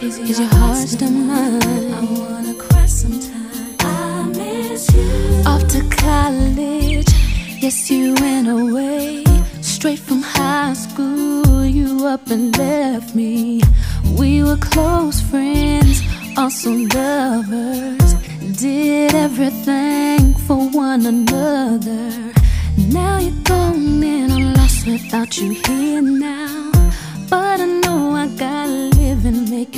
Is your heart still mine? I wanna cry sometime. I miss you. Off to college, yes, you went away. Straight from high school, you up and left me. We were close friends, also lovers. Did everything for one another. Now you're gone and I'm lost without you here now. But I know I gotta